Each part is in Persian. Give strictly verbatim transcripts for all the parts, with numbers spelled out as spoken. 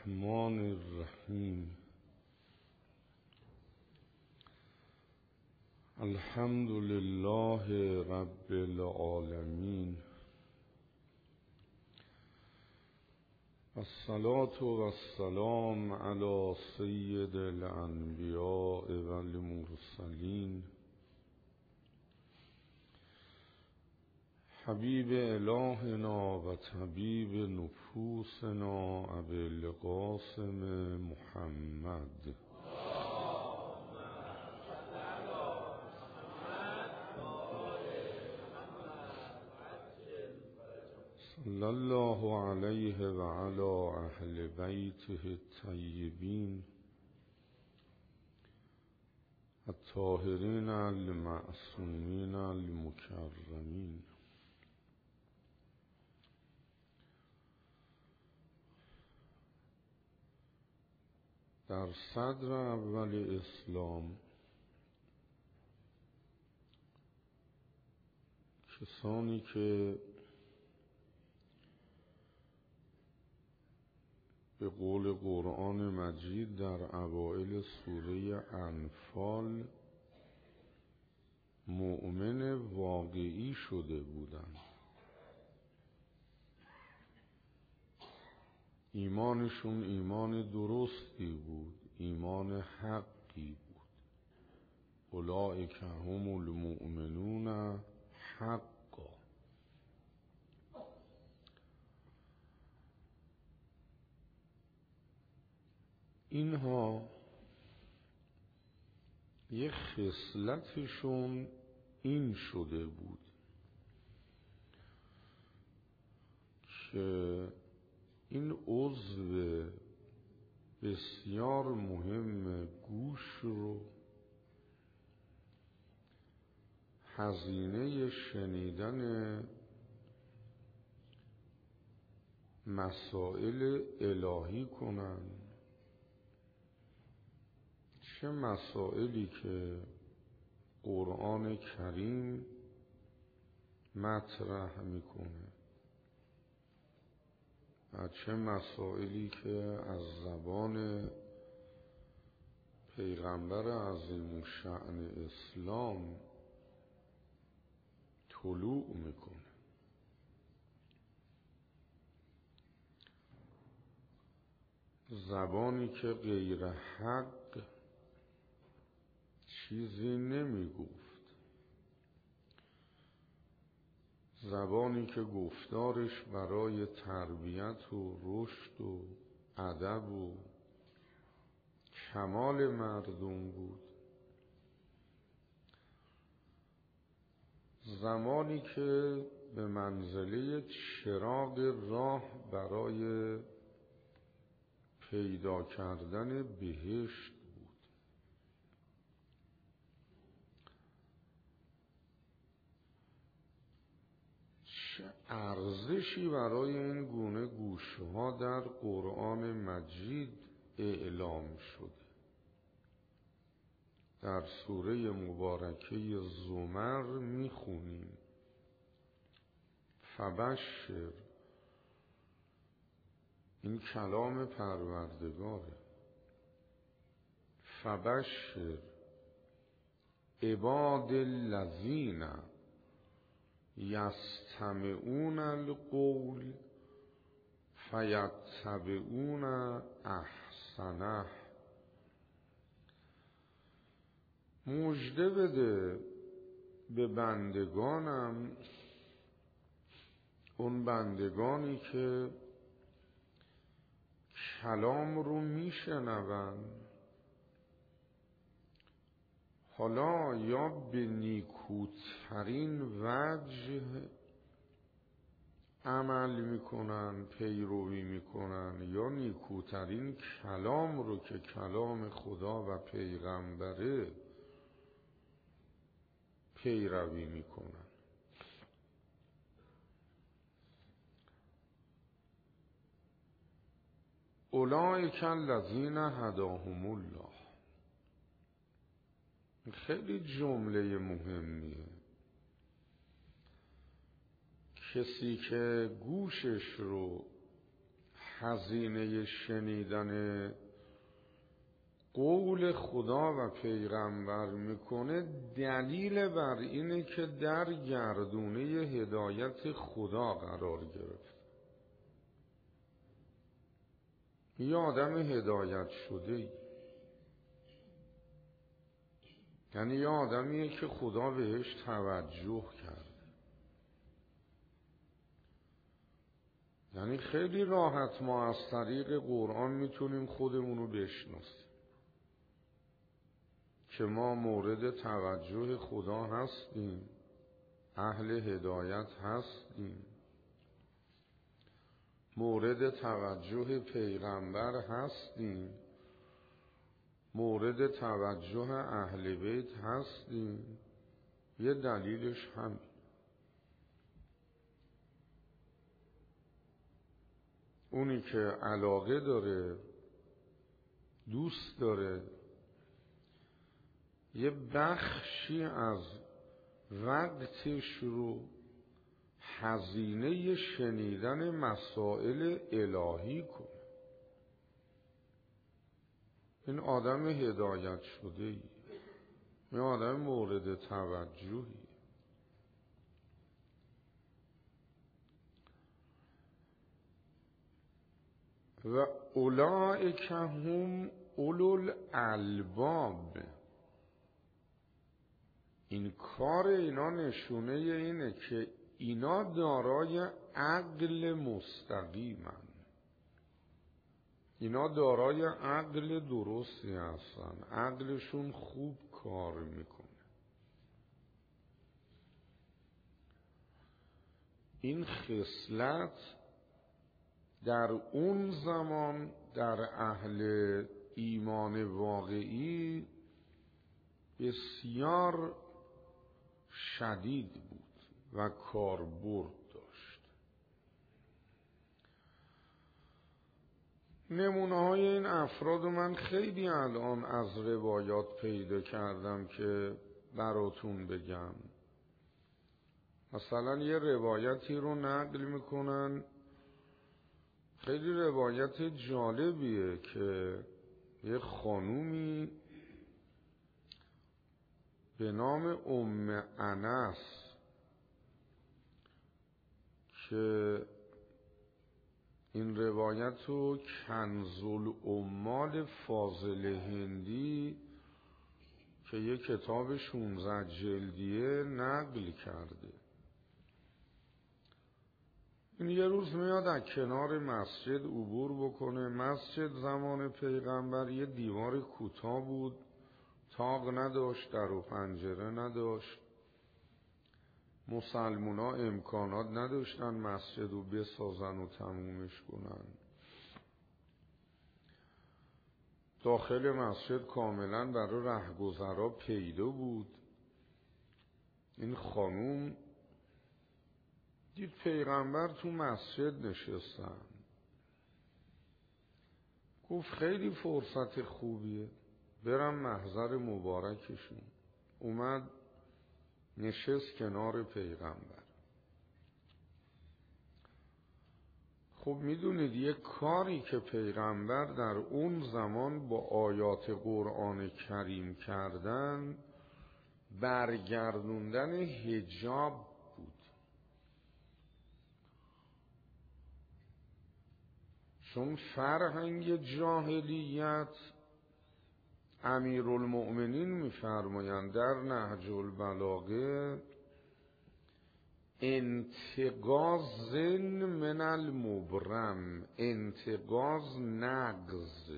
الرحمن الرحیم. الحمد لله رب العالمین، الصلاة والسلام علی سید الانبیاء والمرسلین، حبیب الهنا و طبیب نفوسنا ابی القاسم محمد. صلی الله علیه و علی اهل بیته الطیبین الطاهرین المعصومین المکرمین. در صدر اول اسلام کسانی که به قول قرآن مجید در اوائل سوره انفال مؤمن واقعی شده بودند، ایمانشون ایمان درستی بود، ایمان حقی بود. اولئک هم المؤمنون حقا. اینها یه خصلتشون این شده بود که این عضو بسیار مهم گوش رو هزینه شنیدن مسائل الهی کنن، چه مسائلی که قرآن کریم مطرح میکنه و چه مسائلی که از زبان پیغمبر عظیم الشأن اسلام طلوع میکنه. زبانی که غیر حق چیزی نمیگفت، زبانی که گفتارش برای تربیت و رشد و ادب و کمال مردم بود، زمانی که به منزله چراغ راه برای پیدا کردن بهشت بود. چه ارزشی برای این گونه گوشها در قرآن مجید اعلام شده. در سوره مبارکه زمر میخونیم فبشر، این کلام پروردگاره، فبشر عباد الذین یستمعون القول فیتبعون احسنه. مژده بده به بندگانم، اون بندگانی که کلام رو میشنون، حالا یا به نیکوترین وجه عمل میکنن، پیروی میکنن، یا نیکوترین کلام رو که کلام خدا و پیغمبره پیروی میکنن. اولئک الذین هداهم الله. خیلی جمله مهمیه. کسی که گوشش رو هزینه شنیدن قول خدا و پیغمبر میکنه، دلیل بر اینه که در گردونه هدایت خدا قرار گرفت. یه آدم هدایت شده ای، یعنی یه آدمیه که خدا بهش توجه کرد. یعنی خیلی راحت ما از طریق قرآن میتونیم خودمونو بشناسیم که ما مورد توجه خدا هستیم، اهل هدایت هستیم، مورد توجه پیغمبر هستیم، مورد توجه اهل بیت هستیم. یه دلیلش همین. اونی که علاقه داره، دوست داره یه بخشی از وقتش رو هزینه شنیدن مسائل الهی کنه، این آدم هدایت شده ای، این آدم مورد توجهی. و اولئک هم اولو الالباب. این کار اینا نشونه اینه که اینا دارای عقل مستقیمن، اینا دارای عقل درستی هستن، عقلشون خوب کار میکنه. این خصلت در اون زمان در اهل ایمان واقعی بسیار شدید بود و کاربرد داشت. نمونه های این افراد من خیلی الان از روایات پیدا کردم که براتون بگم. مثلا یه روایتی رو نقل میکنن، خیلی روایت جالبیه که یه خانومی به نام ام انس که این روایت رو کنز العمال فاضل هندی که یه کتاب شانزده جلدیه نقل کرده. این یه روز میاد از کنار مسجد عبور بکنه. مسجد زمان پیغمبر یه دیوار کوتاه بود، طاق نداشت، در و پنجره نداشت، مسلمونا امکانات نداشتن مسجد رو بسازن و تمومش کنن. داخل مسجد کاملا برای رهگذرا پیدا بود. این خانوم دید پیغمبر تو مسجد نشستن، گفت خیلی فرصت خوبیه برم محضر مبارکشون. اومد نشست کنار پیغمبر. خب میدونید یک کاری که پیغمبر در اون زمان با آیات قرآن کریم کردن برگردوندن حجاب بود. چون فرهنگ جاهلیت امیرالمؤمنین میفرمایند در نهج البلاغه انتقاض من المبرم، انتقاض نقض،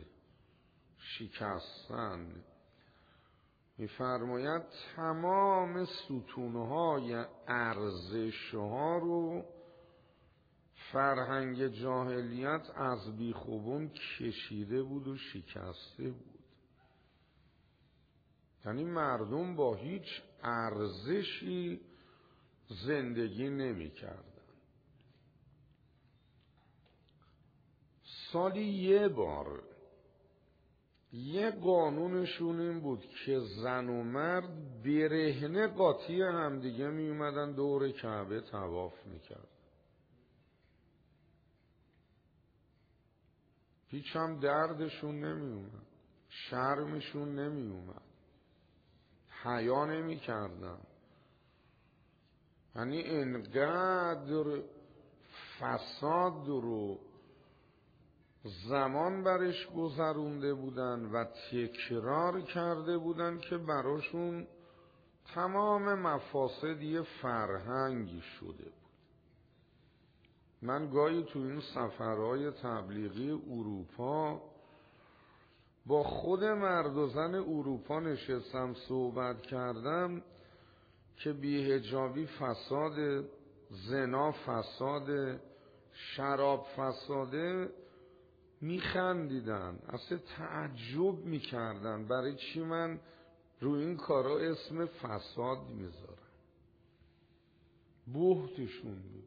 شکستن. میفرماید تمام ستونهای ارزشها رو فرهنگ جاهلیت از بیخوبون کشیده بود و شکسته بود. یعنی مردم با هیچ ارزشی زندگی نمی کردن. سالی یه بار یه قانونشون این بود که زن و مرد برهنه قاطی همدیگه می اومدن دور کعبه طواف می کردن. هیچ هم دردشون نمی اومد، شرمشون نمی اومد، حیا نمی کردن. یعنی انقدر فساد رو زمان برش گذرونده بودن و تکرار کرده بودن که براشون تمام مفاسد یه فرهنگی شده بود. من گاهی تو این سفرهای تبلیغی اروپا با خود مرد و زن اروپا نشستم صحبت کردم که بی‌حجابی فساد، زنا فساد، شراب فساده، میخندیدن، اصلا تعجب میکردن برای چی من روی این کارا اسم فساد میذارم. بهتشون بود.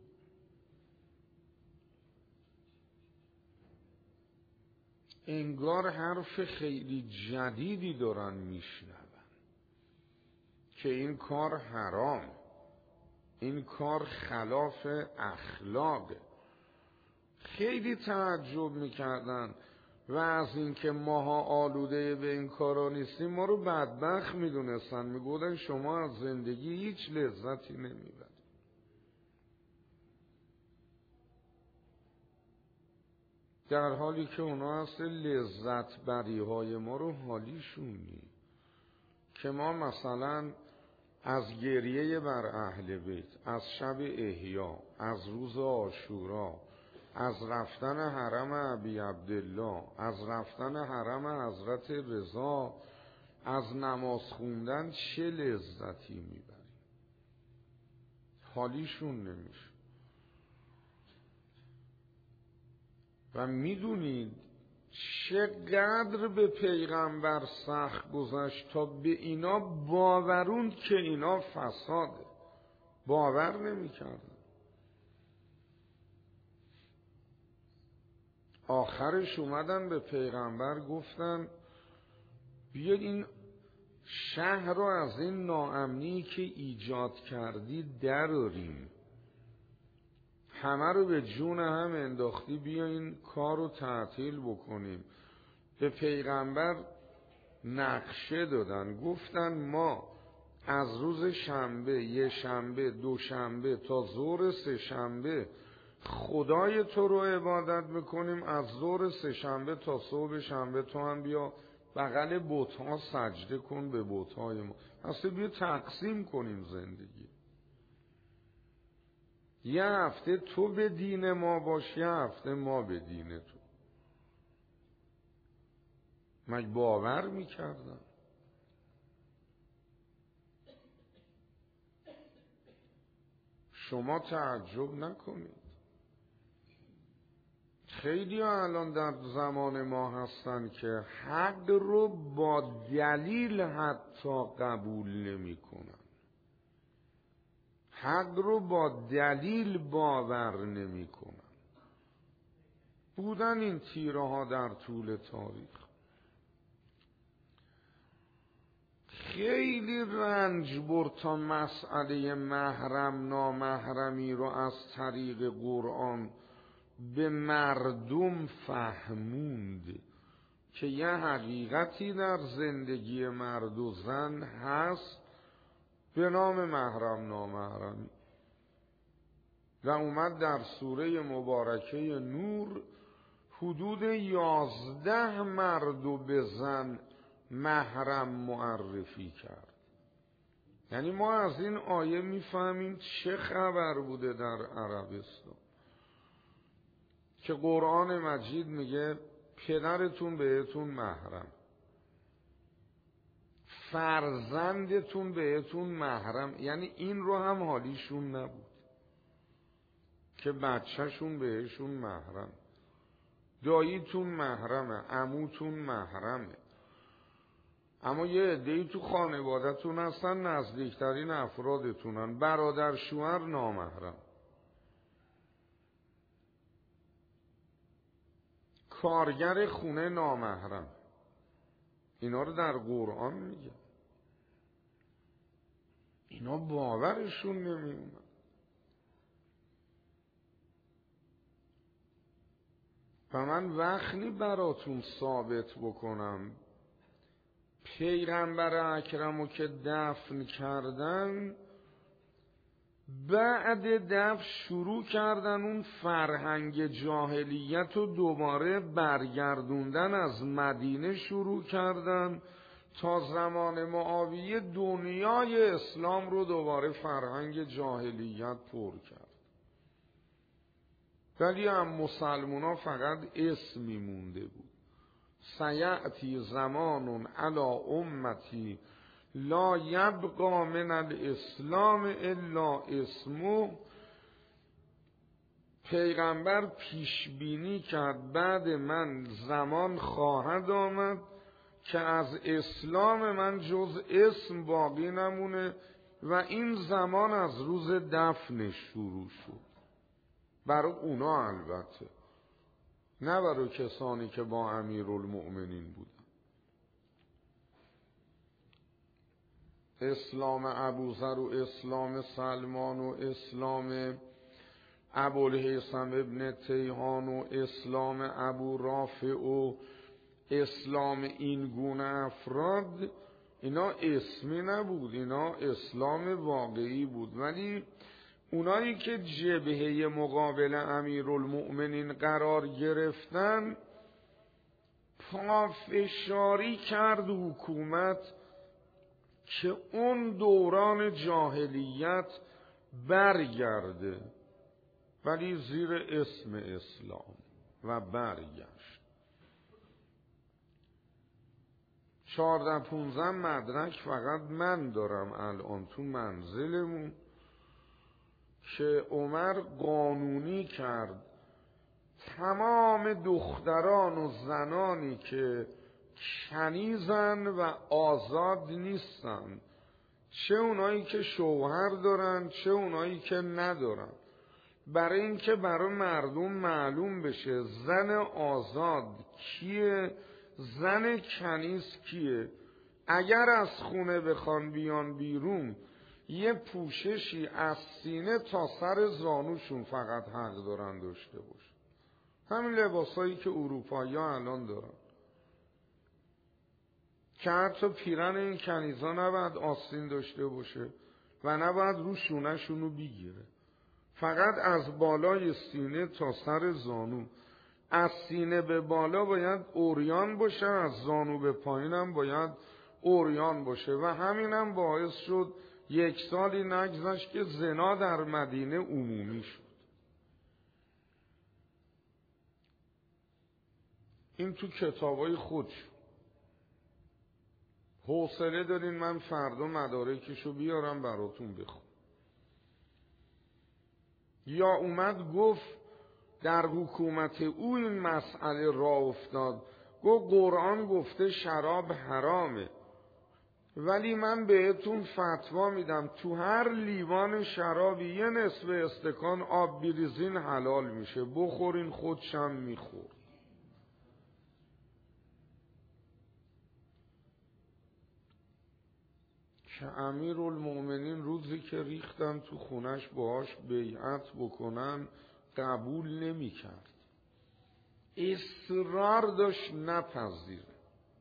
انگار حرف خیلی جدیدی دارن میشنون که این کار حرام، این کار خلاف اخلاقه. خیلی تعجب میکردن و از اینکه ماها آلوده به این کارا نیستیم ما رو بدبخت میدونستن. میگفتن شما از زندگی هیچ لذتی نمیبرید. در حالی که اونا اصل لذت بری های ما رو حالیشون نی. که ما مثلا از گریه بر اهل بیت، از شب احیا، از روز عاشورا، از رفتن حرم ابی عبدالله، از رفتن حرم حضرت رضا، از نماز خوندن چه لذتی میبریم؟ حالیشون نمیشه. و میدونید چقدر به پیغمبر سخت گذشت تا به اینا باوروند که اینا فساده. باور نمیکردن. آخرش اومدن به پیغمبر گفتن بیاید این شهر رو از این ناامنی که ایجاد کردی دراریم، همه رو به جون هم انداختی، بیا این کار رو تعطیل بکنیم. به پیغمبر نقشه دادن، گفتن ما از روز شنبه، یه شنبه، دو شنبه تا ظهر سه شنبه خدای تو رو عبادت میکنیم، از ظهر سه شنبه تا صبح شنبه تو هم بیا بغل بت‌ها سجده کن به بت‌های ما. اصلا بیا تقسیم کنیم زندگی. یه هفته تو به دین ما باش، یه هفته ما به دین تو. مگه باور میکردن؟ شما تعجب نکنید. خیلی الان در زمان ما هستن که حق رو با دلیل حتی قبول نمی کنن. حق رو با دلیل باور نمی کنن. بودن این تیره ها در طول تاریخ. خیلی رنج برد تا مسئله محرم نامحرمی رو از طریق قرآن به مردم فهموند که یه حقیقتی در زندگی مرد و زن هست به نام محرم نامحرمی. و اومد در سوره مبارکه نور حدود یازده مرد و به زن محرم معرفی کرد. یعنی ما از این آیه میفهمیم چه خبر بوده در عربستان که قرآن مجید میگه پدرتون بهتون محرم، فرزندتون بهتون محرم. یعنی این رو هم حالیشون نبود که بچهشون بهشون محرم. داییتون محرمه، عموتون محرمه، اما یه عده‌ای تو خانواده‌تون هستن نزدیکترین افرادتونن، برادر شوهر نامحرم، کارگر خونه نامحرم. اینا رو در قرآن میگه. اینا باورشون نمیومد. و من وقتی براتون ثابت بکنم پیغمبر اکرمو که دفن کردن، بعد دفن شروع کردن اون فرهنگ جاهلیت رو دوباره برگردوندن، از مدینه شروع کردن تا زمان معاویه دنیای اسلام رو دوباره فرهنگ جاهلیت پر کرد. ولی هم مسلمان ها فقط اسمی مونده بود. سیأتی زمان علی امتی لا یبقى من الاسلام الا اسمه. پیغمبر پیش بینی کرد بعد من زمان خواهد آمد که از اسلام من جز اسم باقی نمونه و این زمان از روز دفنش شروع شد. برای اونا البته، نه برای کسانی که با امیرالمؤمنین بودن. اسلام ابوذر و اسلام سلمان و اسلام ابوالهیثم ابن تیهان و اسلام ابو رافع و اسلام این گونه افراد، اینا اسمی نبود، اینا اسلام واقعی بود. ولی اونایی که جبهه مقابل امیرالمؤمنین قرار گرفتن، پافشاری کرد حکومت که اون دوران جاهلیت برگرده، ولی زیر اسم اسلام، و برگشت. چهارده پونزده مدرک فقط من دارم الان تو منزلمون که عمر قانونی کرد تمام دختران و زنانی که کنیزن و آزاد نیستن، چه اونایی که شوهر دارن چه اونایی که ندارن، برای اینکه برای مردم معلوم بشه زن آزاد کیه، زن کنیز کیه. اگر از خونه بخوان بیان بیرون، یه پوششی از سینه تا سر زانوشون فقط حق دارن داشته باشه. همین لباسایی که اروپایی ها الان دارن، که حتی پیرن این کنیزا نباید آستین داشته باشه و نباید رو شونه شونو بگیره، فقط از بالای سینه تا سر زانو. از سینه به بالا باید عریان باشه، از زانو به پایین هم باید عریان باشه. و همین هم باعث شد یک سالی نگذشت که زنا در مدینه عمومی شد. این تو کتابای خودش. حوصله دارین من فردا مدارکشو بیارم براتون بخونم. یا اومد گفت در حکومت او این مسئله راه افتاد، گفت قرآن گفته شراب حرامه، ولی من بهتون فتوا میدم تو هر لیوان شرابی یه نصف استکان آب بریزین حلال میشه، بخورین، خودشم میخور. که امیرالمؤمنین روزی که ریختن تو خونش باهاش بیعت بکنن قبول نمی کرد، اصرار داشت نپذیره.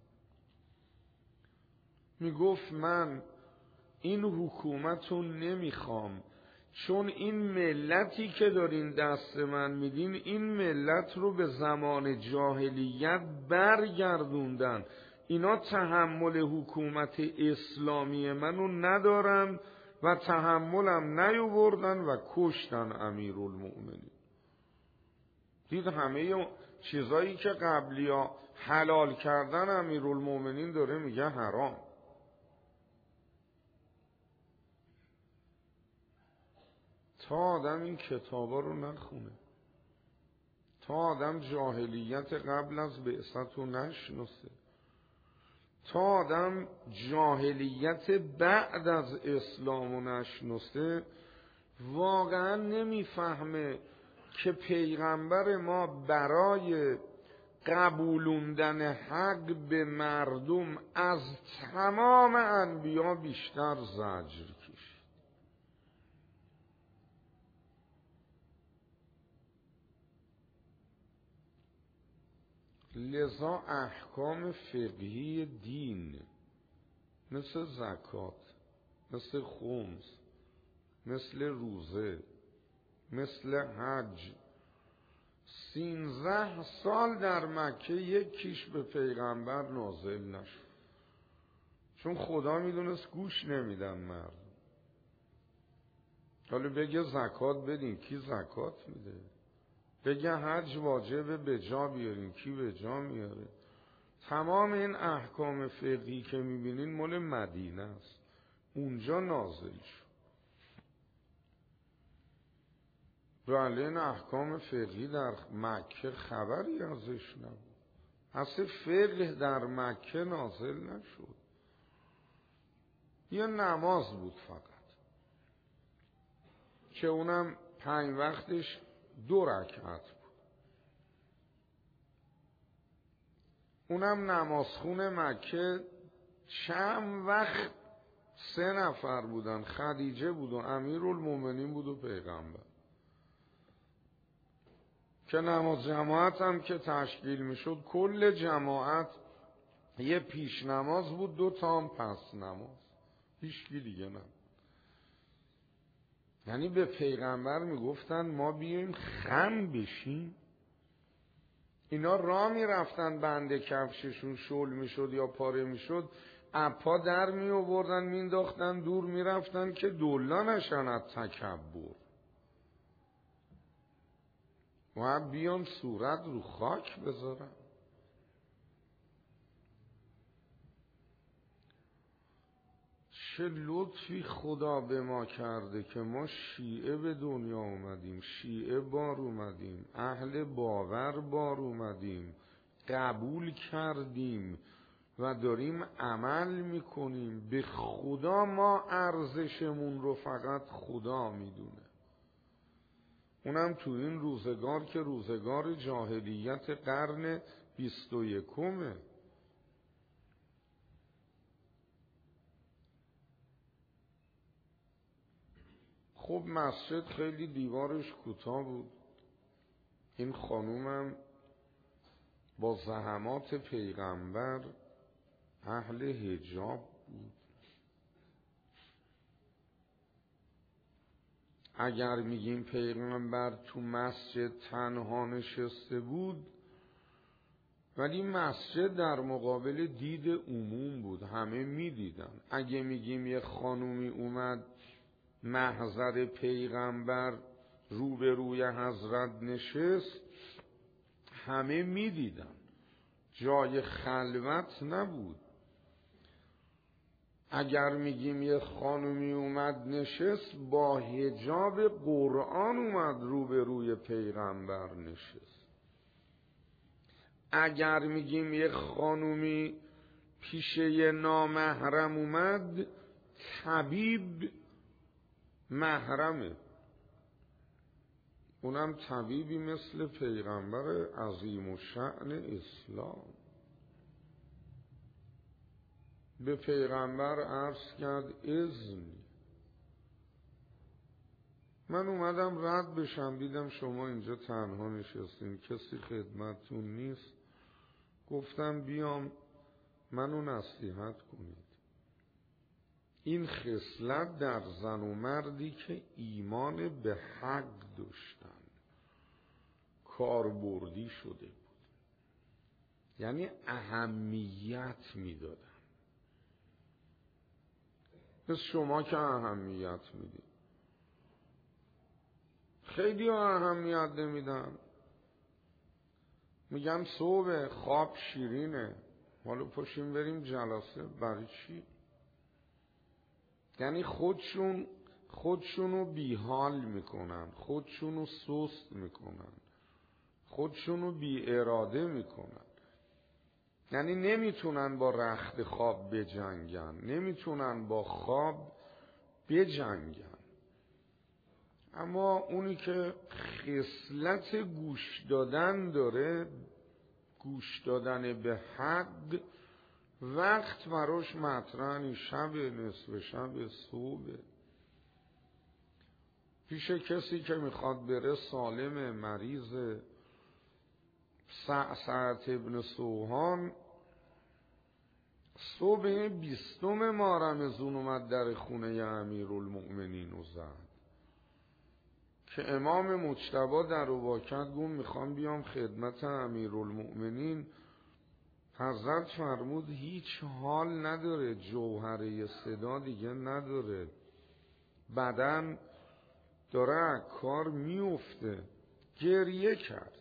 می گفت من این حکومت رو نمیخوام، چون این ملتی که دارین دست من میدین این ملت رو به زمان جاهلیت برگردوندن، اینا تحمل حکومت اسلامی منو ندارن و تحملم نیاوردن و کشتن امیرالمؤمنین. دید همه چیزایی که قبلیا حلال کردن امیرالمؤمنین داره میگه حرام. تا آدم این کتابا رو نخونه، تا آدم جاهلیت قبل از بعثت رو نشناسه، تا آدم جاهلیت بعد از اسلام رو نشناسه، واقعا نمیفهمه که پیغمبر ما برای قبولوندن حق به مردم از تمام انبیا بیشتر زجر کشید. لذا احکام فقهی دین مثل زکات، مثل خمس، مثل روزه، مثل حج، سینزده سال در مکه یکیش به پیغمبر نازل نشد، چون خدا میدونست گوش نمیدن مردم. حالا بگه زکات بدین، کی زکات میده؟ بگه حج واجبه به جا بیارین، کی به جا میاره؟ تمام این احکام فقهی که میبینین مال مدینه است، اونجا نازل شد. بله این احکام فقهی در مکه خبری ازش نبود، اصلا فقه در مکه نازل نشد. یه نماز بود فقط که اونم پنج وقتش دو رکعت بود. اونم نمازخون مکه چند وقت سه نفر بودن، خدیجه بود و امیرالمومنین بود و پیغمبر، که نماز جماعت هم که تشکیل میشد کل جماعت یه پیش نماز بود، دو تا هم پس نماز، هیچکی دیگه نه. یعنی به پیغمبر میگفتن ما بیایم خم بشیم. اینا راه میرفتن، بنده کفششون شل میشد یا پاره میشد، اپا در می آوردن مینداختن دور، میرفتن که دولا نشن از تکبر. و بیان صورت رو خاک بذارن. چه لطفی خدا به ما کرده که ما شیعه به دنیا اومدیم، شیعه بار اومدیم، اهل باور بار اومدیم، قبول کردیم و داریم عمل میکنیم. به خدا ما ارزشمون رو فقط خدا میدونه، اونم تو این روزگار که روزگار جاهلیت قرن بیست و یکمه. خب مسجد خیلی دیوارش کوتاه بود. این خانومم با زحمات پیغمبر اهل حجاب بود. اگر میگیم پیغمبر تو مسجد تنها نشسته بود، ولی مسجد در مقابل دید عموم بود، همه میدیدن. اگه میگیم یه خانومی اومد محضر پیغمبر روبروی حضرت نشست، همه میدیدن، جای خلوت نبود. اگر میگیم یه خانومی اومد نشست با حجاب قرآن اومد روبروی پیغمبر نشست. اگر میگیم یه خانومی پیش یه نامحرم اومد، طبیب محرمه، اونم طبیبی مثل پیغمبر عظیم الشأن اسلام. به پیغمبر عرض کرد اذن. من اومدم رد بشم، دیدم شما اینجا تنها نشستین، کسی خدمتتون نیست. گفتم بیام منو نصیحت کنید. این خصلت در زن و مردی که ایمان به حق داشتن کاربردی شده بود، یعنی اهمیت میدادن. پس شما که اهمیت میدید، خیلی اهمیت نمیدن، میگن صبح خواب شیرینه، حالا پاشیم بریم جلسه. برای چی؟ یعنی خودشون خودشونو بیحال میکنن، خودشونو سست میکنن، خودشونو بی اراده میکنن. یعنی نمیتونن با رخت خواب بجنگن، نمیتونن با خواب بجنگن. اما اونی که خصلت گوش دادن داره، گوش دادن به حق، وقت براش مطرحی، شب، نصف شب، صبح، پیش کسی که میخواد بره، سالم، مریض، سعسعت ابن سوهان صبح بیستم ماه رمضان اومد در خونه امیرالمؤمنین و زد که امام مجتبی در رباکت گفت میخوام بیام خدمت امیرالمؤمنین. حضرت فرمود هیچ حال نداره، جوهره صدا دیگه نداره، بدن داره کار میفته. گریه کرد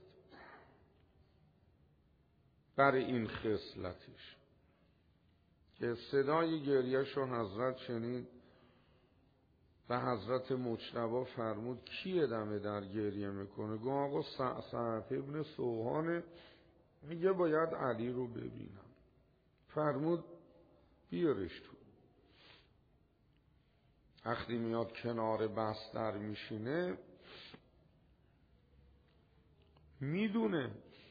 برای این خصلتش که صدای گریهش رو حضرت شنید و حضرت مجتبی فرمود کیه دمه در گریه میکنه؟ گفت آقا سعسعت ابن سوهانه، میگه باید علی رو ببینم. فرمود بیارش تو. وقتی میاد کنار بستر میشینه میدونه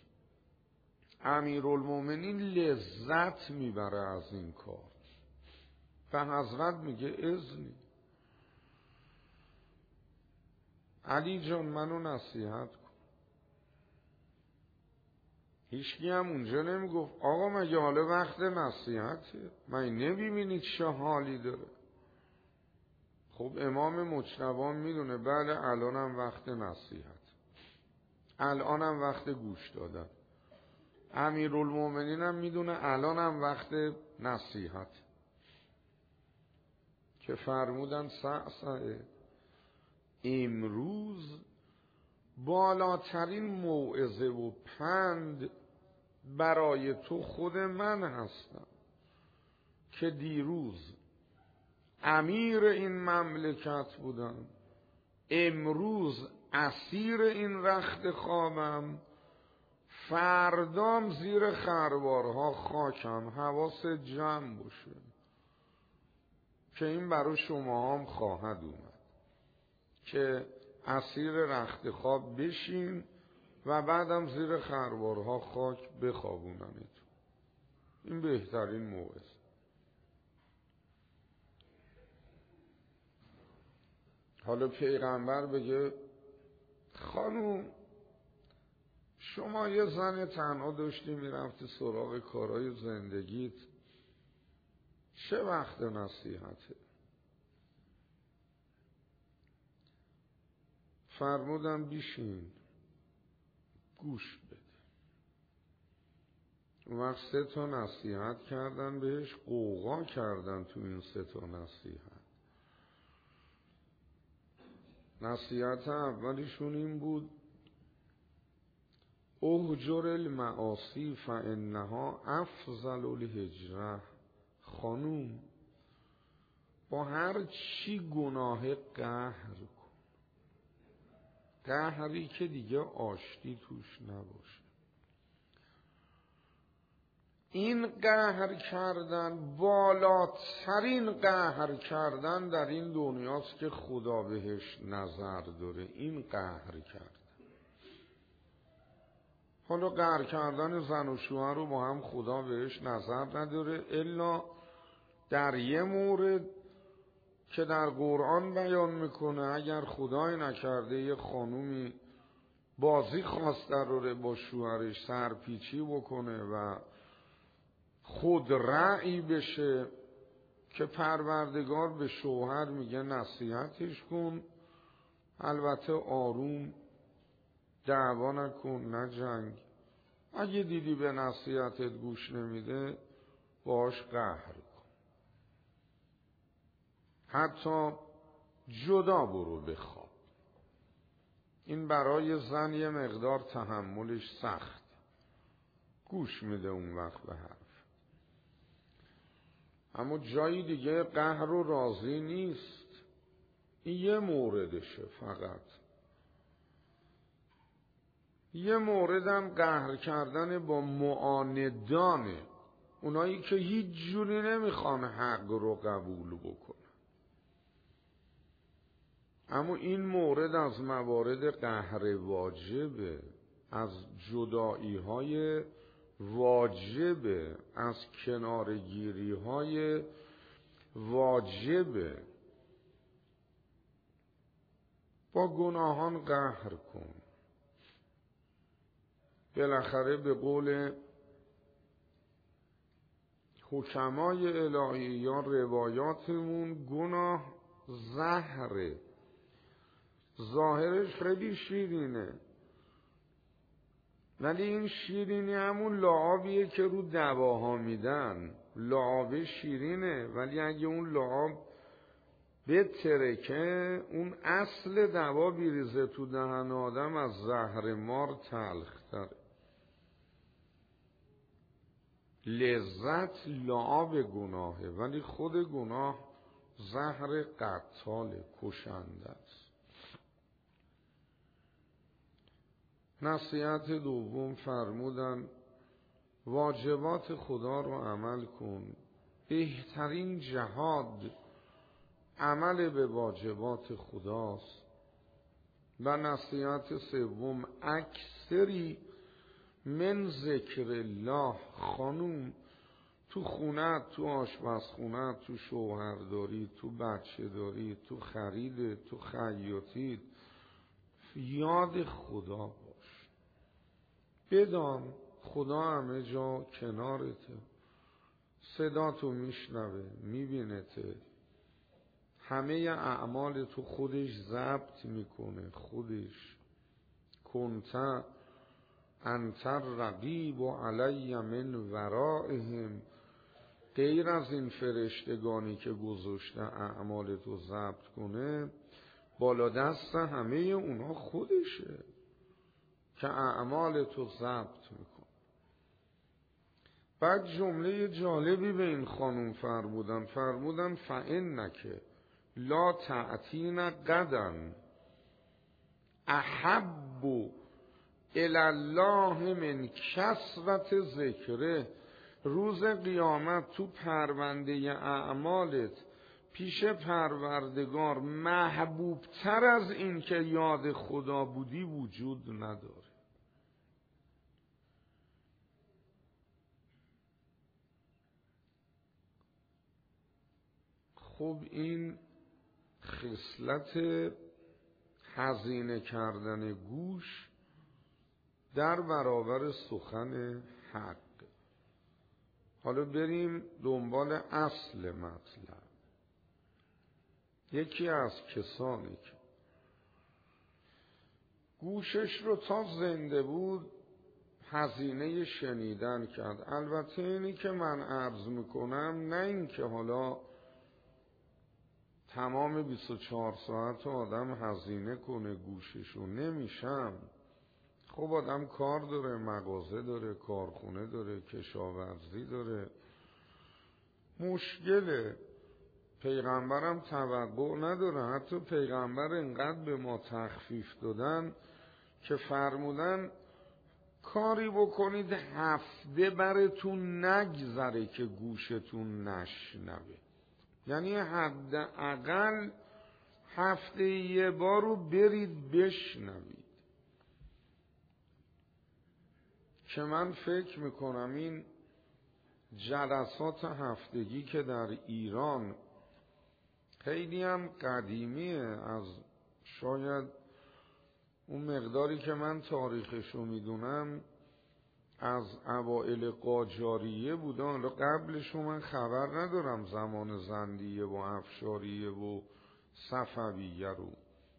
امیرالمؤمنین لذت میبره از این کار و حضرت میگه اذنی علی جان منو نصیحت کن. هیچکی هم اونجا نمیگفت آقا مگه حالا وقت نصیحته؟ من نمیبینید چه حالی داره؟ خب امام مجتبی میدونه بله الانم وقت نصیحت، الانم وقت گوش دادن. امیرالمؤمنین هم میدونه الانم وقت نصیحت، که فرمودن سعسعه امروز بالاترین موعظه و پند برای تو خود من هستم که دیروز امیر این مملکت بودم، امروز اسیر این رخت خوابم، فردام زیر خروارها خاکم. حواس جمع باشه که این برای شما هم خواهد اومد که اسیر رخت خواب بشین و بعدم زیر خروارها خاک بخوابوننتون. این بهترین موعظه. حالا پیغمبر بگه خانوم شما یه زن تنها داشتی میرفتی سراغ کارهای زندگیت، چه وقت نصیحته؟ فرمودن بیشین گوش بده. اون وقت سه تا نصیحت کردن بهش، قوقا کردن تو این سه تا نصیحت. نصیحت اولیشون این بود اهجر المعاصی فانها افضل الهجره. خانوم با هر چی گناه قهر کن، قهری که دیگه آشتی توش نباشه. این قهر کردن بالاترین قهر کردن در این دنیاست که خدا بهش نظر داره. این قهر کردن، حالا قهر کردن زن و شوهر رو با هم خدا بهش نظر نداره الا در یه مورد که در قرآن بیان میکنه. اگر خدای نکرده یه خانومی بازی خواسته رو با شوهرش سرپیچی بکنه و خود رأی بشه، که پروردگار به شوهر میگه نصیحتش کن، البته آروم، دعوا نکن، نه جنگ. اگه دیدی به نصیحتت گوش نمیده باش قهر کن، حتی جدا برو بخواب. این برای زن یه مقدار تحملش سخت، گوش میده اون وقت به حرف. اما جایی دیگه قهر و راضی نیست. این یه موردشه فقط. یه موردم قهر کردن با معاندانه، اونایی که هیچ جوری نمیخوان حق رو قبول بکنن. اما این مورد از موارد قهر واجبه، از جدایی های واجبه، از کنارگیری های واجبه. با گناهان قهر کن، بالاخره به قول حکمای الهی یا روایاتمون گناه زهره. ظاهرش خیلی شیرینه، ولی این شیرینی همون لعابیه که رو دواها میدن. لعاب شیرینه، ولی اگه اون لعاب بترکه، اون اصل دوا بیریزه تو دهن آدم، از زهر مار تلختره. لذت لعاب گناهه، ولی خود گناه زهر قتال کشنده است. نصیحت دوم فرمودن واجبات خدا رو عمل کن. بهترین جهاد عمل به واجبات خداست. و نصیحت سوم اکثری من ذکر الله. خانوم تو خونت، تو آشپزخونت، تو شوهرداری، تو بچه داری، تو خرید، تو خیاطی، یاد خدا باش. بدان خدا همه جا کنارته، صدا تو میشنوه، میبینته، همه اعمال تو خودش ضبط میکنه. خودش کنت انت الرقیب علی من ورائهم. غیر از این فرشتگانی که گذاشته اعمال تو ضبط کنه، بالا دست همه اونا خودشه که اعمال تو ضبط میکنه. بعد جمله جالبی به این خانوم فرمودن فرمودن فإنک لا تأتین غدا احب الی الله من کثرت ذکره. روز قیامت تو پرونده اعمالت پیش پروردگار محبوب تر از این که یاد خدا بودی وجود نداره. خب این خصلت هزینه کردن گوش در برابر سخن حق. حالا بریم دنبال اصل مطلب. یکی از کسانی که گوشش رو تا زنده بود هزینه شنیدن کرد. البته اینی که من عرض میکنم نه این که حالا تمام بیست و چهار ساعت آدم هزینه کنه گوششو، نمیشم. خب آدم کار داره، مغازه داره، کارخونه داره، کشاورزی داره، مشکله. پیغمبرم توقع نداره. حتی پیغمبر انقدر به ما تخفیف دادن که فرمودن کاری بکنید هفته براتون نگذره که گوشتون نشنوه. یعنی حداقل هفته یه بار رو برید بشنوید. که من فکر میکنم این جلسات هفتگی که در ایران خیلی هم قدیمیه، از شاید اون مقداری که من تاریخشو میدونم از اوائل قاجاریه بوده. حالا قبلشو من خبر ندارم، زمان زندیه و افشاریه و صفویه رو.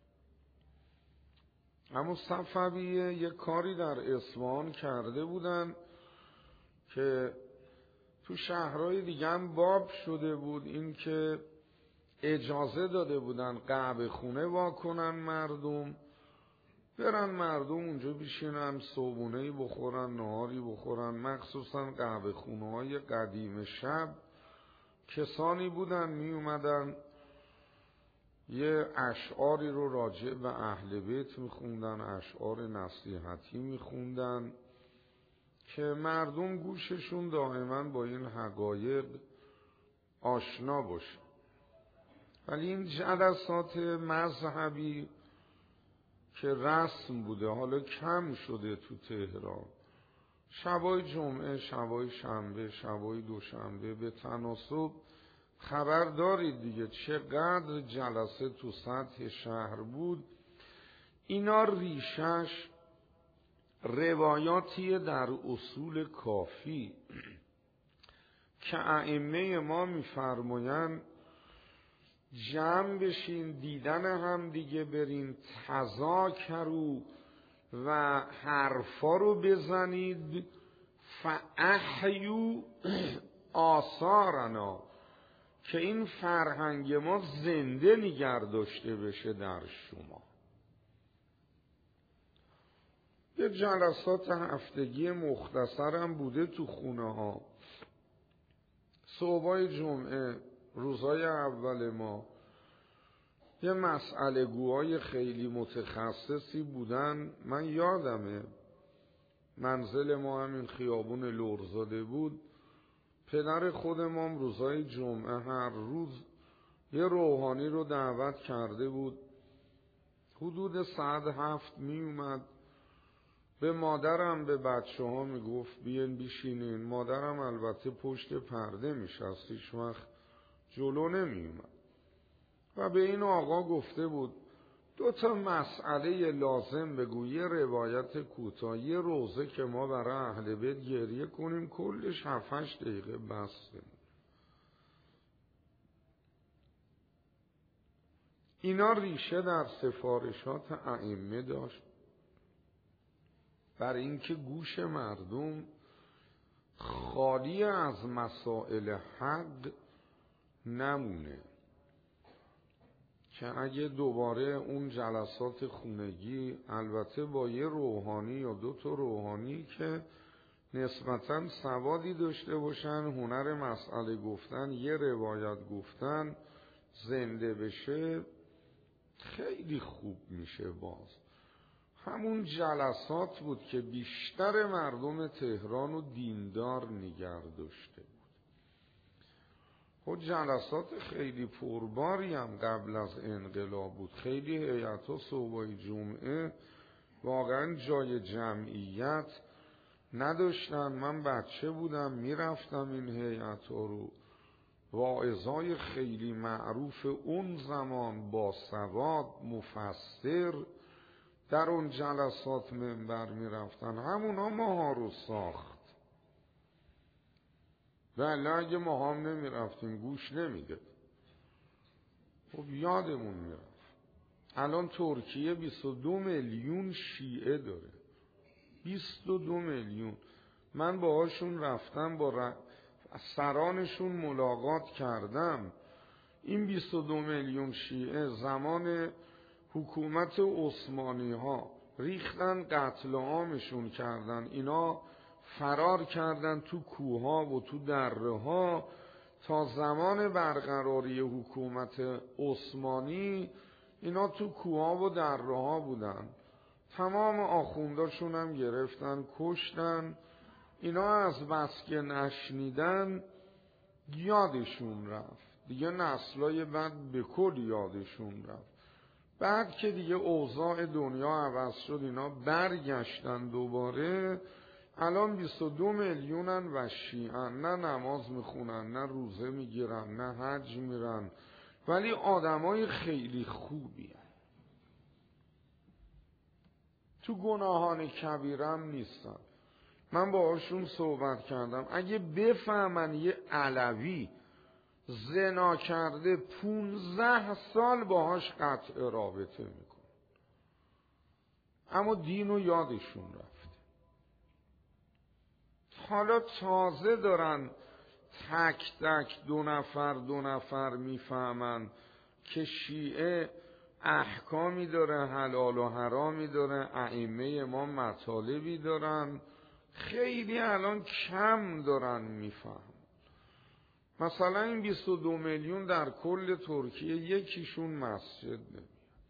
اما صفویه یه کاری در اصفهان کرده بودن که تو شهرهای دیگه هم باب شده بود، این که اجازه داده بودن قهوه خونه واکنن مردم، برن مردم اونجا بشینن، صبحونه‌ای بخورن، نهاری بخورن. مخصوصا قهوه خونه های قدیم شب کسانی بودن می اومدن یه اشعاری رو راجع به اهل بیت میخوندن، اشعار نصیحتی میخوندن که مردم گوششون دائما با این حقایق آشنا باشه. ولی این جلسات مذهبی که رسم بوده حالا کم شده تو تهران، شبای جمعه، شبای شنبه، شبای دوشنبه به تناسب خبر دارید دیگه چقدر جلسه تو سطح شهر بود. اینا ریشش روایاتی در اصول کافی که ائمه ما میفرمایند جمع بشین، دیدن هم دیگه برین، تذاکروا و حرفا رو بزنید، فاحیوا آثارنا، که این فرهنگ ما زنده نگه داشته بشه در شما. یه جلسات هفتگی مختصرم بوده تو خونه ها، صبحای جمعه، روزای اول ما، یه مسئله گوهای خیلی متخصصی بودن. من یادمه منزل ما همین خیابون لرزاده بود. پدر خودمون روزای جمعه هر روز یه روحانی رو دعوت کرده بود. حدود ساعت هفت می اومد، به مادرم به بچه ها می گفت بیین بیشینین. مادرم البته پشت پرده می شست، هیچ وقت جلو نمی اومد. و به این آقا گفته بود دو تا مسئله لازم بگو، یه روایت کوتاه، یه روزه که ما برای اهل بیت گریه کنیم، کلش هفت هشت دقیقه بسته. اینا ریشه در سفارشات ائمه داشت برای اینکه گوش مردم خالی از مسائل حق نمونه، که اگه دوباره اون جلسات خونگی، البته با یه روحانی یا دو تا روحانی که نسبتاً سوادی داشته باشن، هنر مسئله گفتن، یه روایت گفتن، زنده بشه، خیلی خوب میشه. باز همون جلسات بود که بیشتر مردم تهران و دیندار نگه داشته. خود جلسات خیلی پرباری هم قبل از انقلاب بود. خیلی هیئت‌ها صبحای جمعه واقعا جای جمعیت نداشتن. من بچه بودم میرفتم این هیئت‌ها رو، واعظای خیلی معروف اون زمان با سواد مفسر در اون جلسات منبر میرفتن. همونا ماها رو ساخت. ولی اگه ما هم نمی رفتیم گوش نمیده. خب یادمون میرفت. الان ترکیه بیست و دو میلیون شیعه داره. بیست و دو میلیون. من باهاشون رفتم، با ر... سرانشون ملاقات کردم. این بیست و دو میلیون شیعه زمان حکومت عثمانی ها ریختن، قتل عامشون کردن. اینا فرار کردن تو کوها و تو دره ها. تا زمان برقراری حکومت عثمانی اینا تو کوها و دره ها بودن. تمام آخونداشون هم گرفتن، کشتن. اینا از بس که نشنیدن یادشون رفت دیگه، نسلای بعد به کل یادشون رفت. بعد که دیگه اوضاع دنیا عوض شد، اینا برگشتن دوباره. الان بیست و دو میلیونن و شیعن، نه نماز میخونن، نه روزه میگیرن، نه حج میرن، ولی آدمای خیلی خوبی هن. تو گناهان کبیرم نیستن. من باهاشون صحبت کردم، اگه بفهمن یه علوی زنا کرده پونزده سال باهاش قطع رابطه میکن، اما دینو یادشون رفت. حالا تازه دارن تک تک دو نفر دو نفر میفهمن که شیعه احکامی داره، حلال و حرامی داره، ائمه ما مطالبی دارن. خیلی الان کم دارن میفهمن. مثلا این بیست و دو میلیون در کل ترکیه یکیشون مسجد نمیاد.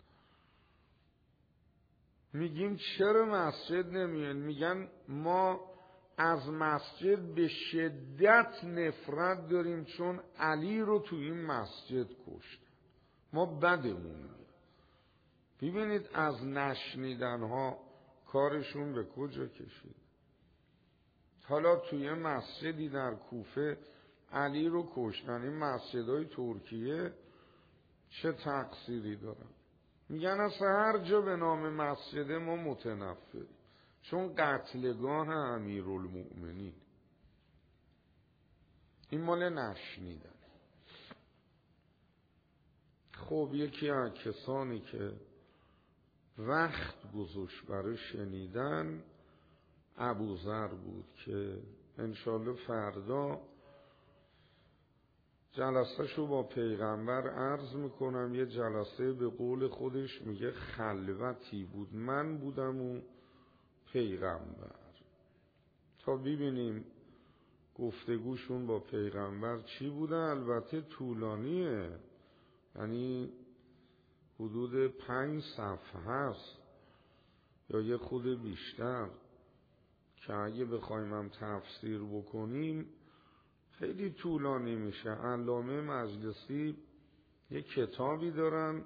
میگیم چرا مسجد نمیاد؟ میگن ما از مسجد به شدت نفرت داریم چون علی رو تو این مسجد کشتن، ما بدمون میاد. ببینید از نشنیدن ها کارشون به کجا کشید. حالا توی مسجدی در کوفه علی رو کشتن. این مسجدهای ترکیه چه تقصیری دارن؟ میگن اصلا هر جا به نام مسجد ما متنفریم. چون قتلگاه امیرالمؤمنین. این مال نشنیدن. خب یکی از کسانی که وقت گذاشت برای شنیدن ابوذر بود که انشالله فردا جلسه شو با پیغمبر عرض میکنم. یه جلسه به قول خودش میگه خلوتی بود، من بودم و پیغمبر، تا ببینیم گفتگوشون با پیغمبر چی بوده. البته طولانیه، یعنی حدود پنج صفحه هست یا یه خود بیشتر که اگه بخوایم هم تفسیر بکنیم خیلی طولانی میشه. علامه مجلسی یه کتابی دارن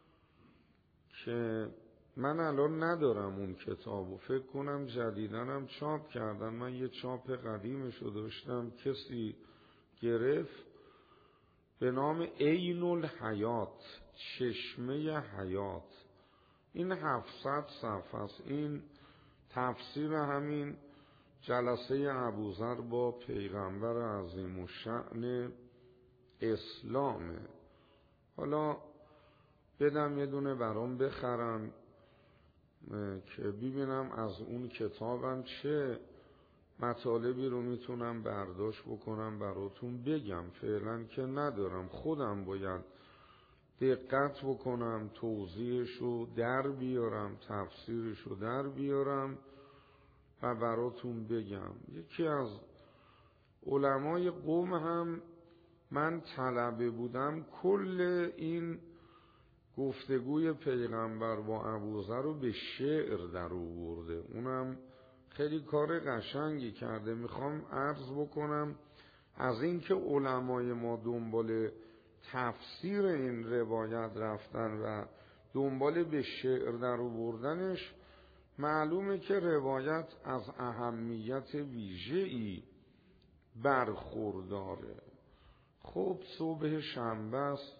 که من الان ندارم اون کتابو، فکر کنم جدیدن هم چاپ کردن. من یه چاپ قدیمشو داشتم کسی گرفت، به نام عین الحیات، چشمه حیات. این هفتصد صفحه است. این تفسیر همین جلسه ابوذر با پیغمبر عظیم الشأن اسلامه. حالا بدم یه دونه برام بخرن که ببینم از اون کتابم چه مطالبی رو میتونم برداشت بکنم براتون بگم. فعلا که ندارم، خودم باید دقت بکنم، توضیحشو در بیارم، تفسیرشو در بیارم و براتون بگم. یکی از علمای قوم هم من طلبه بودم، کل این گفتگوی پیغمبر با ابوذر رو به شعر در آورده. اونم خیلی کار قشنگی کرده. میخوام عرض بکنم از اینکه علمای ما دنبال تفسیر این روایت رفتن و دنبال به شعر در آوردنش، معلومه که روایت از اهمیت ویژه‌ای برخورداره. خب صبح شنبه است،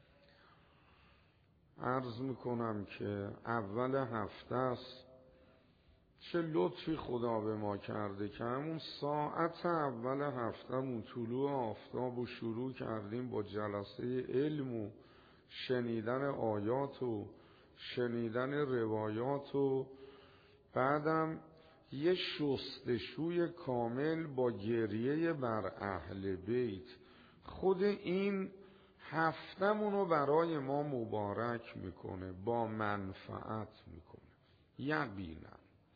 عرض میکنم که اول هفته است. چه لطفی خدا به ما کرده که همون ساعت اول هفتهمون طلوع آفتاب و شروع کردیم با جلسه علم و شنیدن آیات و شنیدن روایات و بعدم یه شستشوی کامل با گریه بر اهل بیت. خود این هفتمونو برای ما مبارک میکنه، با منفعت میکنه یقینا.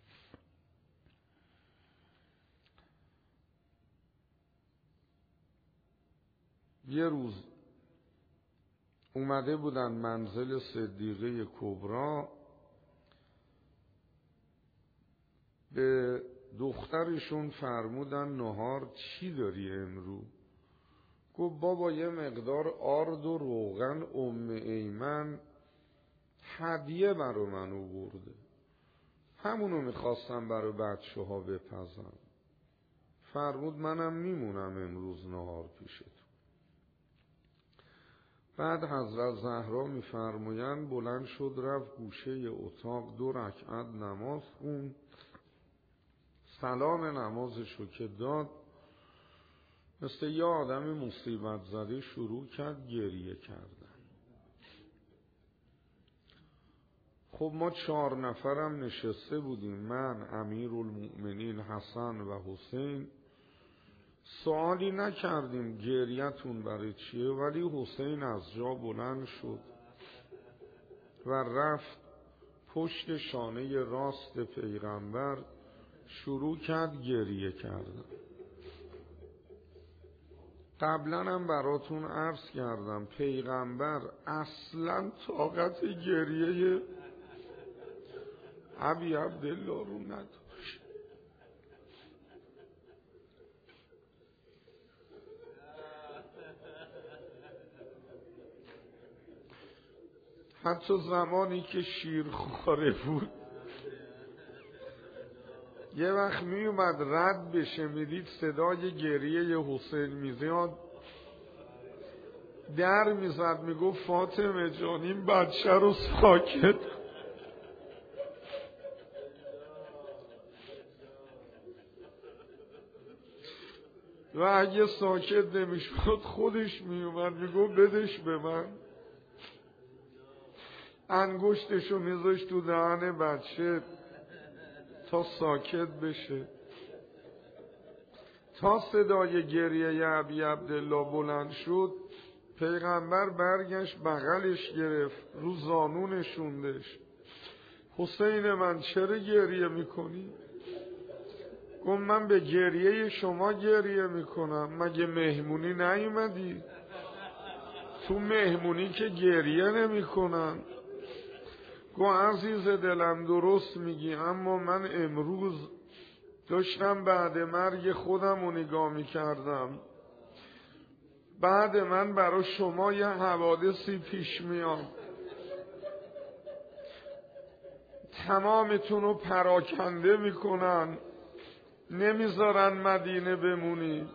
یه روز اومده بودن منزل صدیقه کبرا، به دخترشون فرمودن نهار چی داری امرو؟ گفت بابا یه مقدار آرد و روغن ام ایمن هدیه برا من آورده، همونو میخواستم برا بچه ها بپزم. فرمود منم میمونم امروز نهار پیشتون. بعد حضرت زهرا میفرمایند بلند شد رفت گوشه اتاق، دو رکعت نماز خوند. سلام نمازشو که داد، مثل یه آدم مصیبت زده شروع کرد گریه کردن. خب ما چهار نفرم نشسته بودیم، من، امیرالمؤمنین حسن و حسین. سوالی نکردیم گریتون برای چیه، ولی حسین از جا بلند شد و رفت پشت شانه راست پیغمبر، شروع کرد گریه کردن. قبلا هم براتون عرض کردم پیغمبر اصلا طاقت گریه ابی عبدالله رو نداشت. حتی زمانی که شیرخواره بود یه وقت می اومد رد بشه، میدید صدای گریه حسین میزیاد، در میزد میگفت فاطمه جان این بچه رو ساکت. و اگه ساکت نمیشد خودش میومد میگو بدش به من. انگشتشو میذاش تو دهن بچه تا ساکت بشه. تا صدای گریه ابی عبدالله بلند شد پیغمبر برگشت بغلش گرفت رو زانو نشوندش. حسین من چرا گریه میکنی؟ گفت من به گریه شما گریه میکنم، مگه مهمونی نیومدی؟ تو مهمونی که گریه نمیکنن. گفت عزیز دلم درست میگی، اما من امروز داشتم بعد مرگ خودم رو نگاه میکردم. بعد من برای شما یه حوادثی پیش میاد، تمامتون رو پراکنده میکنن، نمیذارن مدینه بمونی.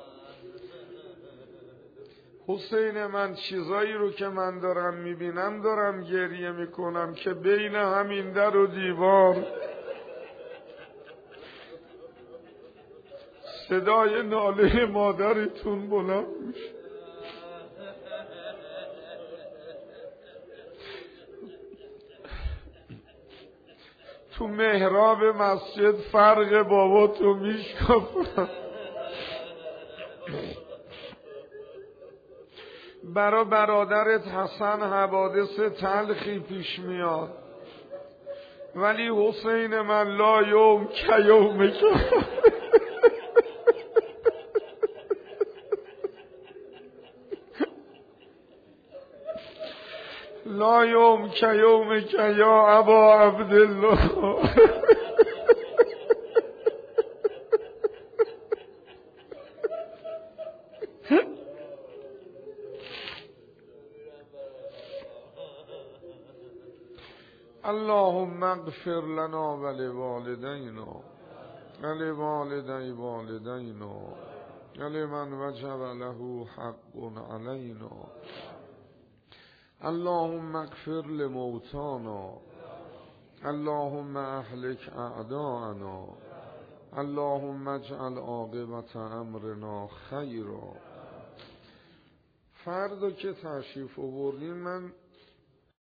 حسین من چیزایی رو که من دارم میبینم دارم گریه میکنم که بین همین در و دیوار صدای ناله مادرتون بلند میشه. تو محراب مسجد فرق بابا تو میشکافم. برا برادرت حسن حوادث تلخی پیش میاد، ولی حسین من لا یوم که یوم که لا یوم که یوم که یا ابا عبدالله. اللهم اغفر لنا ولوالدینا ولوالدی والدینا ولمن وجب له حق علینا. اللهم اغفر لموتانا، اللهم اهلك اعداءنا، اللهم اجعل عاقبت امرنا خیرا. فردا که تشریف آوردین من